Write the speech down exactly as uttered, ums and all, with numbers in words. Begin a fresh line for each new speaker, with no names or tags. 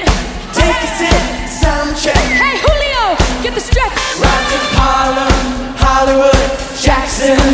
Take a sip, sound check.
Hey Julio, get the stretch.
Rock to Harlem, Hollywood, Jackson.